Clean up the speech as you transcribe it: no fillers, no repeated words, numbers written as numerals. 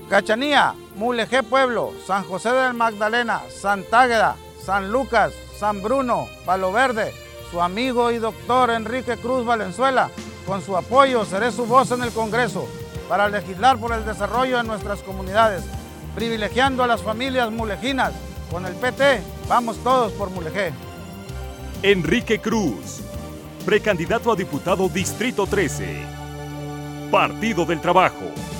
Cachanía, Mulegé Pueblo, San José del Magdalena, Santa Águeda, San Lucas, San Bruno, Palo Verde, su amigo y doctor Enrique Cruz Valenzuela. Con su apoyo seré su voz en el Congreso para legislar por el desarrollo de nuestras comunidades, privilegiando a las familias mulejinas. Con el PT, vamos todos por Mulegé. Enrique Cruz, precandidato a diputado Distrito 13. Partido del Trabajo.